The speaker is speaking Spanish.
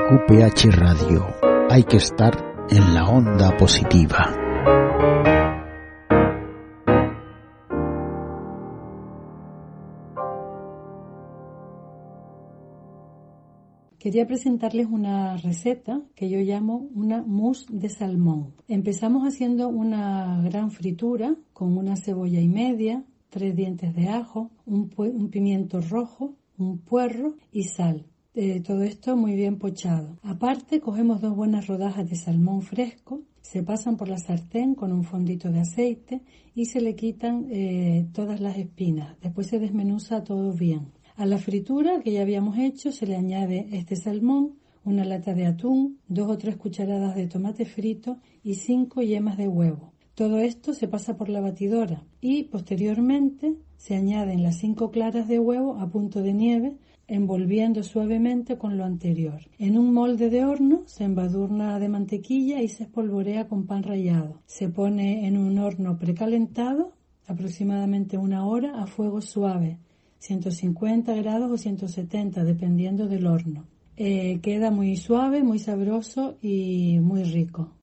QPH Radio. Hay que estar en la onda positiva. Quería presentarles una receta que yo llamo una mousse de salmón. Empezamos haciendo una gran fritura con una cebolla y media, 3 dientes de ajo, un pimiento rojo, un puerro y sal. Todo esto muy bien pochado. Aparte, cogemos 2 buenas rodajas de salmón fresco, se pasan por la sartén con un fondito de aceite y se le quitan todas las espinas. Después se desmenuza todo bien. A la fritura que ya habíamos hecho se le añade este salmón, una lata de atún, 2 o 3 cucharadas de tomate frito y 5 yemas de huevo. Todo esto se pasa por la batidora y posteriormente se añaden las 5 claras de huevo a punto de nieve, envolviendo suavemente con lo anterior. En un molde de horno se embadurna de mantequilla y se espolvorea con pan rallado. Se pone en un horno precalentado, aproximadamente 1 hora, a fuego suave, 150 grados o 170, dependiendo del horno. Queda muy suave, muy sabroso y muy rico.